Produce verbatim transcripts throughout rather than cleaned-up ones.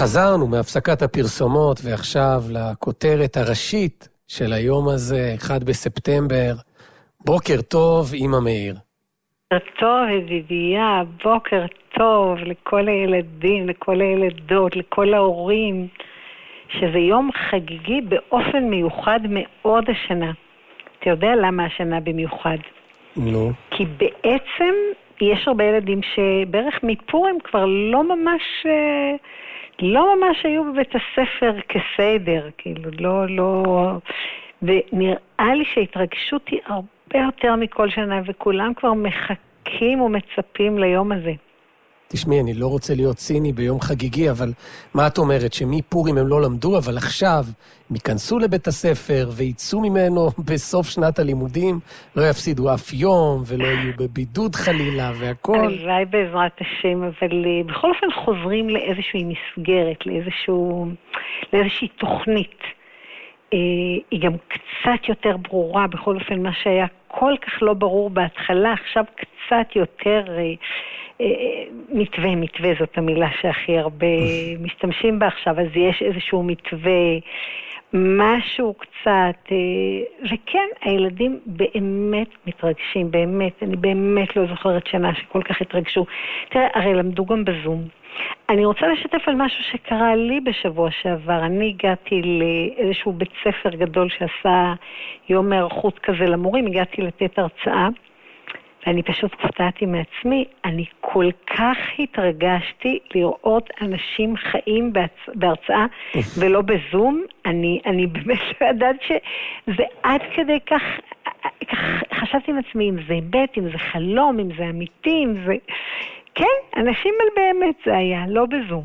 חזרנו מהפסקת הפרסומות ועכשיו לכותרת הראשית של היום הזה, אחד בספטמבר. בוקר טוב, אמא מאיר. בוקר טוב, ידידיה, בוקר טוב לכל הילדים, לכל הילדות, לכל ההורים, שזה יום חגיגי באופן מיוחד מאוד השנה. אתה יודע למה השנה במיוחד? נו. כי בעצם יש הרבה ילדים שבערך מפורים כבר לא ממש... לא ממש היו בבית הספר כסדר, כאילו, לא, לא, ונראה לי שההתרגשות היא הרבה יותר מכל שנה, וכולם כבר מחכים ומצפים ליום הזה. תשמעי, אני לא רוצה להיות ציני ביום חגיגי, אבל מה את אומרת? שמפורים הם לא למדו, אבל עכשיו הם ייכנסו לבית הספר ויצאו ממנו בסוף שנת הלימודים, לא יפסידו אף יום ולא יהיו בבידוד חלילה והכל. הלוואי בעזרת השם, אבל בכל אופן חוזרים לאיזושהי מסגרת, לאיזשהו, לאיזושהי תוכנית. היא גם קצת יותר ברורה, בכל אופן מה שהיה כל כך לא ברור בהתחלה, עכשיו קצת יותר... מתווה, מתווה זאת המילה שהכי הרבה משתמשים בה עכשיו, אז יש איזשהו מתווה, משהו קצת, וכן, הילדים באמת מתרגשים, באמת, אני באמת לא זוכרת שנה שכל כך התרגשו. תראה, הרי למדו גם בזום. אני רוצה לשתף על משהו שקרה לי בשבוע שעבר. אני הגעתי לאיזשהו בית ספר גדול שעשה יום הערכות כזה למורים, הגעתי לתת הרצאה, ואני פשוט קפתעתי מעצמי, אני כל כך התרגשתי לראות אנשים חיים בהרצאה ולא בזום, אני, אני באמת לא ידעת שזה עד כדי כך, כך חשבתי עם עצמי אם זה בית, אם זה חלום, אם זה אמיתי, אם זה... כן, אנשים באמת זה היה, לא בזום.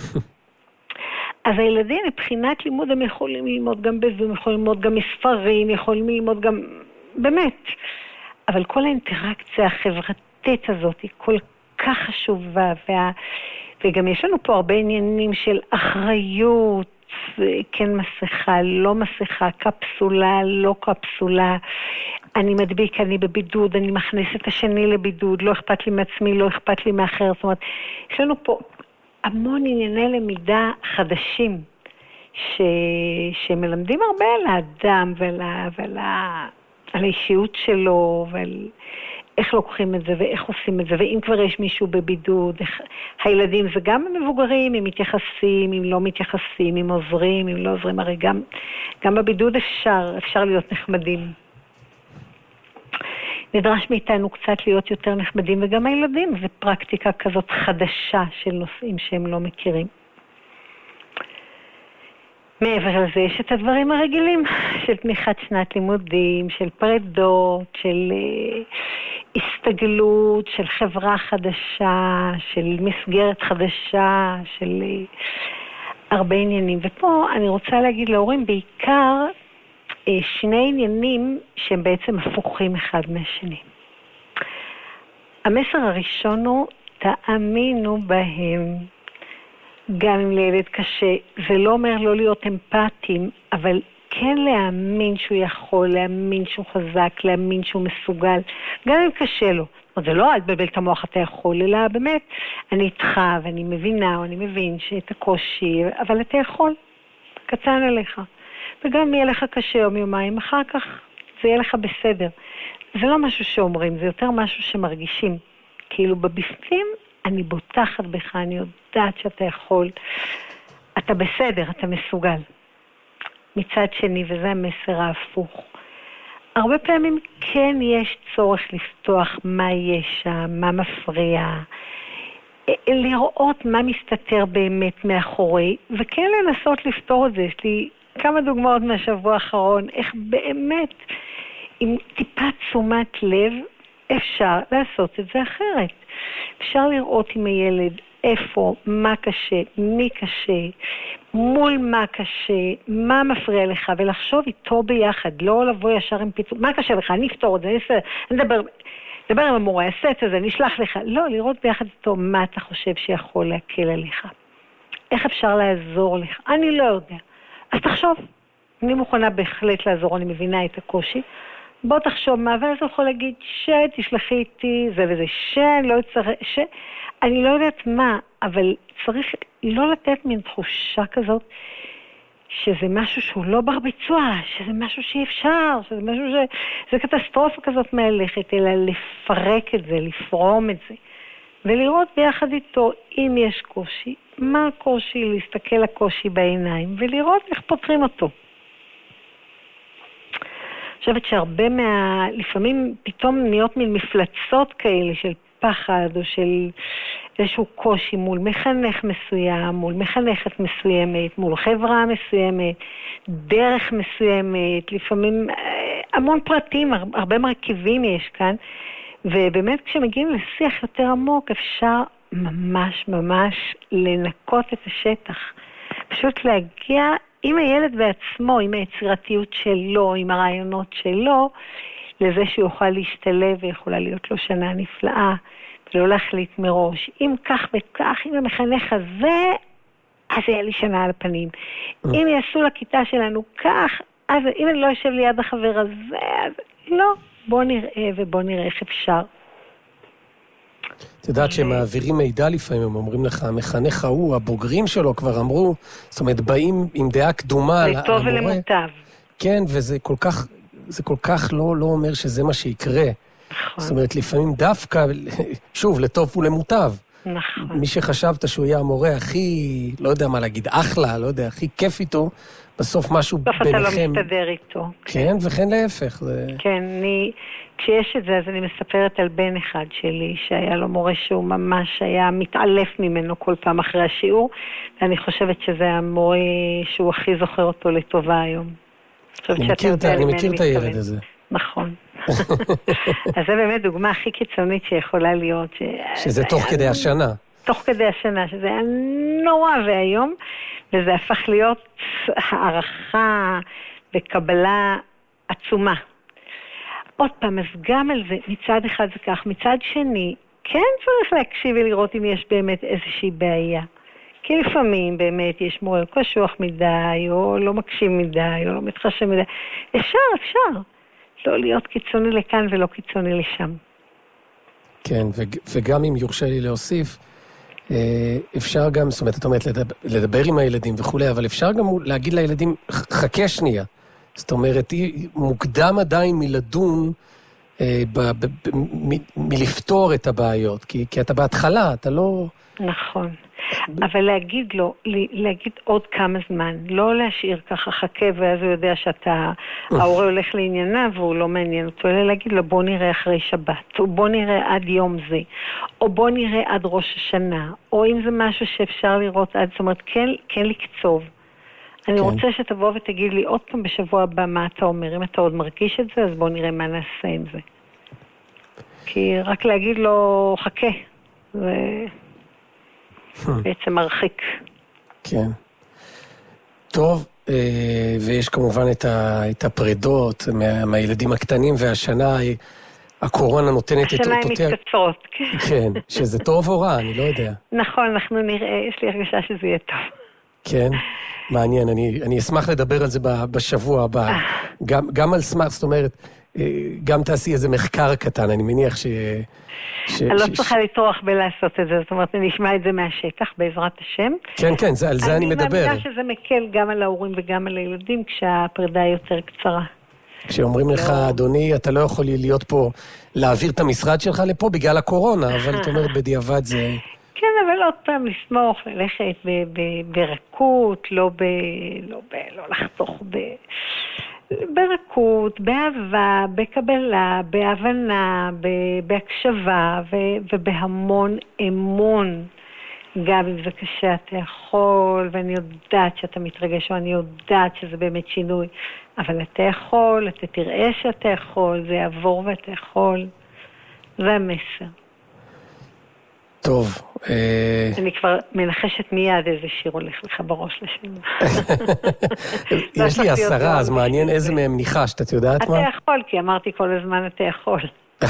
אז הילדים מבחינת לימוד הם יכולים ללמוד גם בזום, יכולים ללמוד גם מספרים, יכולים ללמוד גם... באמת. אבל כל האינטראקציה החברתית הזאת היא כל כך חשובה, וה... וגם יש לנו פה הרבה עניינים של אחריות, כן מסכה, לא מסכה, קפסולה, לא קפסולה, אני מדביק, אני בבידוד, אני מכניס את השני לבידוד, לא אכפת לי מעצמי, לא אכפת לי מאחר, זאת אומרת, יש לנו פה המון ענייני למידה חדשים, ש... שמלמדים הרבה על האדם ועל ה... ועל ה... על האישיות שלו, ועל איך לוקחים את זה, ואיך עושים את זה, ואם כבר יש מישהו בבידוד, איך... הילדים זה גם המבוגרים, אם מתייחסים, אם לא מתייחסים, אם עוזרים, אם לא עוזרים, הרי גם, גם בבידוד אפשר, אפשר להיות נחמדים. נדרש מאיתנו קצת להיות יותר נחמדים, וגם הילדים, זה פרקטיקה כזאת חדשה של נושאים שהם לא מכירים. מעבר לזה יש את הדברים הרגילים של תמיכת שנת לימודים, של פרדות, של uh, הסתגלות, של חברה חדשה, של מסגרת חדשה, של uh, הרבה עניינים. ופה אני רוצה להגיד להורים בעיקר uh, שני עניינים שהם בעצם הפוכים אחד מהשני. המסר הראשון הוא, תאמינו בהם. גם אם לילד קשה, זה לא אומר לא להיות אמפתיים, אבל כן להאמין שהוא יכול, להאמין שהוא חזק, להאמין שהוא מסוגל, גם אם קשה לו. זה לא אל תבלבל את המוח אתה יכול, אלא באמת, אני איתך ואני מבינה, ואני מבין שאת הקושי, אבל אתה יכול, קצן עליך. וגם אם יהיה לך קשה יום יומיים, אחר כך זה יהיה לך בסדר. זה לא משהו שאומרים, זה יותר משהו שמרגישים. כאילו בבפנים, אני בוטחת בך, אני יודעת שאתה יכול, אתה בסדר, אתה מסוגל. מצד שני, וזה המסר ההפוך. הרבה פעמים כן יש צורך לפתוח מה יש שם, מה מפריע, לראות מה מסתתר באמת מאחורי, וכן לנסות לפתור את זה. יש לי כמה דוגמאות מהשבוע האחרון, איך באמת, עם טיפה תשומת לב, אפשר לעשות את זה אחרת. אפשר לראות עם הילד איפה, מה קשה, מי קשה, מול מה קשה, מה מפריע לך, ולחשוב איתו ביחד, לא לבוא ישר עם פיצור, מה קשה לך, אני אפתור את זה, אני, אני אדבר, אדבר עם המורה, אעשה את זה, אני אשלח לך, לא, לראות ביחד איתו מה אתה חושב שיכול להקל עליך, איך אפשר לעזור לך, אני לא יודע, אז תחשוב, אני מוכנה בהחלט לעזור, אני מבינה את הקושי, בוא תחשוב מה, ואז הוא יכול להגיד, שתשלחי איתי, זה וזה, שאני לא צריך, ש... אני לא יודעת מה, אבל צריך לא לתת מין תחושה כזאת, שזה משהו שהוא לא בר ביצוע, שזה משהו שאי אפשר, שזה משהו ש... זה קטסטרופה כזאת מהלכת, אלא לפרק את זה, לפרום את זה, ולראות ביחד איתו, אם יש קושי, מה הקושי, להסתכל לקושי בעיניים, ולראות איך פותרים אותו. אני חושבת שהרבה מה... לפעמים פתאום נהיות מין מפלצות כאלה של פחד, או של איזשהו קושי מול מחנך מסוים, מול מחנכת מסוימת, מול חברה מסוימת, דרך מסוימת, לפעמים המון פרטים, הרבה מרכיבים יש כאן, ובאמת כשמגיעים לשיח יותר עמוק, אפשר ממש ממש לנקות את השטח. פשוט להגיע עם הילד בעצמו, עם היצירתיות שלו, עם הרעיונות שלו, לזה שהוא יוכל להשתלב ויכולה להיות לו שנה נפלאה, ולא להחליט מראש. אם כך וכך, אם המחנך הזה, אז יהיה לי שנה על הפנים. אם יעשו לכיתה שלנו כך, אז אם אני לא יושב ליד החבר הזה, אז לא, בוא נראה ובוא נראה איך אפשר. את יודעת שהם מעבירים מידע לפעמים, הם אומרים לך, המחנך ההוא, הבוגרים שלו כבר אמרו, זאת אומרת, באים עם דעה קדומה על המורה. לטוב ולמוטב. כן, וזה כל כך, זה כל כך לא, לא אומר שזה מה שיקרה. נכון. זאת אומרת, לפעמים דווקא, שוב, לטוב ולמוטב. נכון. מי שחשבת שהוא יהיה המורה הכי, לא יודע מה להגיד, אחלה, לא יודע, הכי כיף איתו, בסוף משהו בסוף ביניכם. בסוף אתה לא מסתדר איתו. כן, וכן להפך. זה... כן, אני, כשיש את זה, אז אני מספרת על בן אחד שלי, שהיה לו מורה שהוא ממש היה מתעלף ממנו כל פעם אחרי השיעור, ואני חושבת שזה המורה שהוא הכי זוכר אותו לטובה היום. אני מכיר, את, אני מכיר את הילד הזה. נכון. אז זה באמת דוגמה הכי קיצונית שיכולה להיות. ש... שזה תוך כדי השנה. תוך כדי השנה, שזה היה נורא והיום, וזה הפך להיות הערכה וקבלה עצומה. עוד פעם, אז גם על זה, מצד אחד זה כך, מצד שני, כן צריך להקשיב ולראות אם יש באמת איזושהי בעיה. כי לפעמים באמת יש מורה קשוח מדי, או לא מקשיב מדי, או לא מתחשב מדי. אפשר, אפשר. לא להיות קיצוני לכאן ולא קיצוני לשם. כן, וגם אם יורשה לי להוסיף, אפשר גם, זאת אומרת, את אומרת, לדבר עם הילדים וכו', אבל אפשר גם להגיד לילדים, חכה שנייה. זאת אומרת, מוקדם עדיין מלדון, מלפתור את הבעיות, כי אתה בהתחלה, אתה לא... נכון. אבל להגיד לו, להגיד עוד כמה זמן, לא להשאיר ככה חכה, ואז הוא יודע שאתה, ההורה הולך לענייניו, והוא לא מעניין אותו, אלא להגיד לו, בוא נראה אחרי שבת, או בוא נראה עד יום זה, או בוא נראה עד ראש השנה, או אם זה משהו שאפשר לראות עד, זאת אומרת, כן, כן לקצוב. אני רוצה שתבוא ותגיד לי עוד פעם בשבוע הבא מה אתה אומר, אם אתה עוד מרגיש את זה, אז בוא נראה מה נעשה עם זה. כי רק להגיד לו, חכה, זה... בעצם מרחיק. כן. טוב, ויש כמובן את הפרידות מהילדים הקטנים, והשנה הקורונה נותנת את אותותיה. השנה הן מתקצרות. כן, שזה טוב או רע, אני לא יודע. נכון, אנחנו נראה, יש לי הרגשה שזה יהיה טוב. כן, מעניין, אני אשמח לדבר על זה בשבוע הבא. גם על סמך, זאת אומרת, גם תעשי איזה מחקר קטן, אני מניח ש... אני לא צריכה לטרוח בלעשות את זה, זאת אומרת, אני אשמע את זה מהשטח, בעזרת השם. כן, כן, על זה אני מדבר. אני מאמינה שזה מקל גם על ההורים וגם על הילדים, כשהפרידה היא יותר קצרה. כשאומרים לך, אדוני, אתה לא יכול להיות פה, להעביר את המשרד שלך לפה בגלל הקורונה, אבל את אומרת, בדיעבד זה... כן, אבל עוד פעם לסמוך, ללכת ברכות, לא לחתוך ב... ברכות, באהבה, בקבלה, בהבנה, בהקשבה ובהמון אמון. גם אם זה קשה, אתה יכול, ואני יודעת שאתה מתרגש, ואני יודעת שזה באמת שינוי, אבל אתה יכול, אתה תראה שאתה יכול, זה יעבור ואתה יכול. זה המסר. טוב. אני כבר מנחשת מיד איזה שיר הולך לך בראש לשם. יש לי עשרה, אז מעניין איזה מהם ניחשת, את יודעת מה? אתה יכול, כי אמרתי כל הזמן אתה יכול.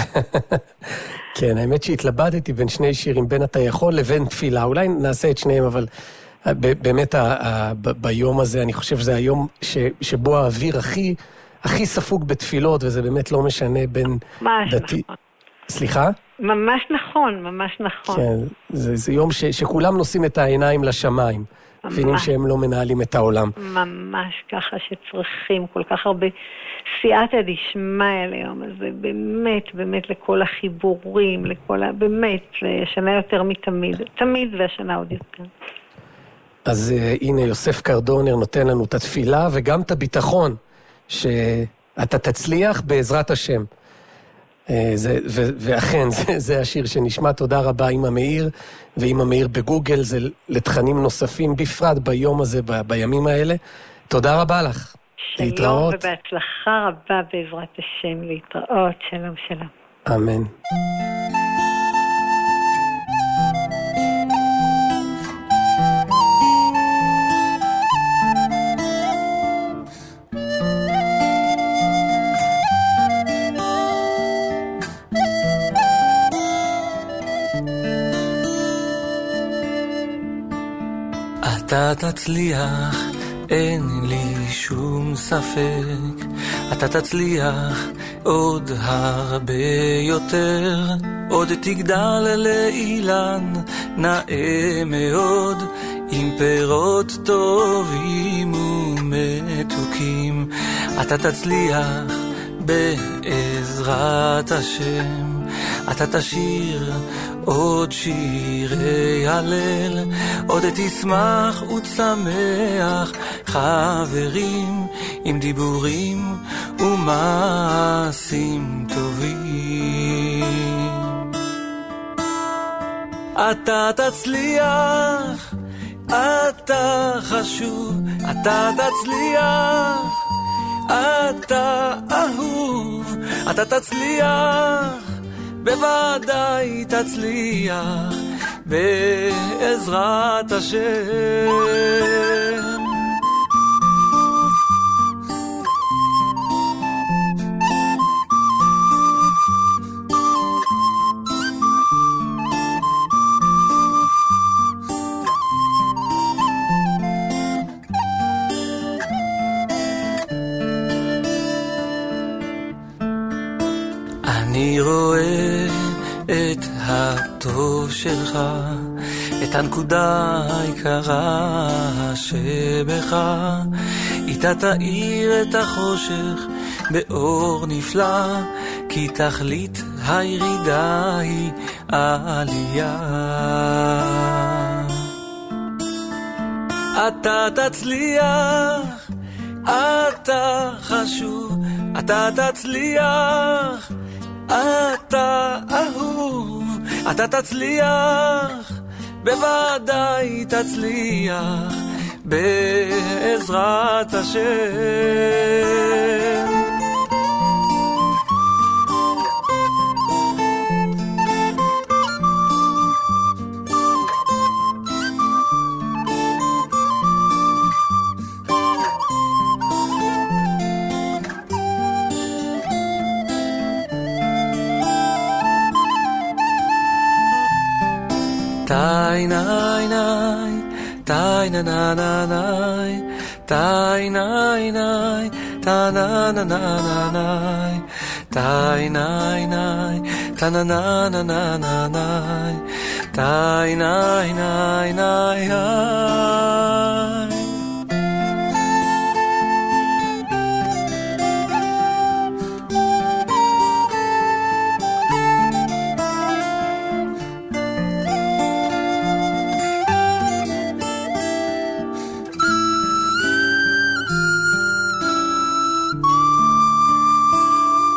כן, האמת שהתלבטתי בין שני שירים, בין אתה יכול לבין תפילה. אולי נעשה את שניהם, אבל באמת ביום הזה, אני חושב שזה היום שבו האוויר הכי ספוג בתפילות, וזה באמת לא משנה בין דתי... סליחה? ממש נכון, ממש נכון. כן, זה, זה יום ש, שכולם נושאים את העיניים לשמיים. מבינים שהם לא מנהלים את העולם. ממש ככה שצריכים כל כך הרבה סייעתא דשמיא ליום הזה, באמת, באמת לכל החיבורים, לכל ה... באמת, השנה יותר מתמיד, תמיד והשנה עוד יותר. אז uh, הנה יוסף קרדונר נותן לנו את התפילה וגם את הביטחון שאתה תצליח בעזרת השם. Uh, זה, ו- ואכן זה, זה השיר שנשמע. תודה רבה אמא מאיר, ואמא מאיר בגוגל זה לתכנים נוספים בפרט ביום הזה, ב- בימים האלה. תודה רבה לך. שלום להתראות. ובהצלחה רבה בעזרת השם. להתראות. שלום שלום. אמן. אתה תצליח, אין לי שום ספק. אתה תצליח עוד הרבה יותר. עוד תגדל לאילן נאה מאוד, עם פירות טובים ומתוקים. אתה תצליח בעזרת השם. אתה תשיר עוד שירי הלל, עוד תשמח ותשמח חברים, עם דיבורים ומעשים טובים. אתה תצליח, אתה חשוב, אתה תצליח, אתה אהוב, אתה תצליח, בוודאי תצליח בעזרת השם. אני רואה את הטוב שלך, את הנקודה העיקרה שבך. איתה תאיר את החושך באור נפלא, כי תכלית הירידה היא עלייה. אתה תצליח, אתה חשוב, אתה תצליח, אתה אהוב, אתה תצליח, בוודאי תצליח בעזרת השם. Tai nai nai, tai na na na nai, tai nai nai, ta na na na na nai, tai nai nai, ta na na na na na nai, tai nai nai nai nai.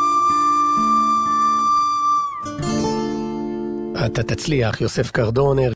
אתה תצליח, יוסף קרדונר.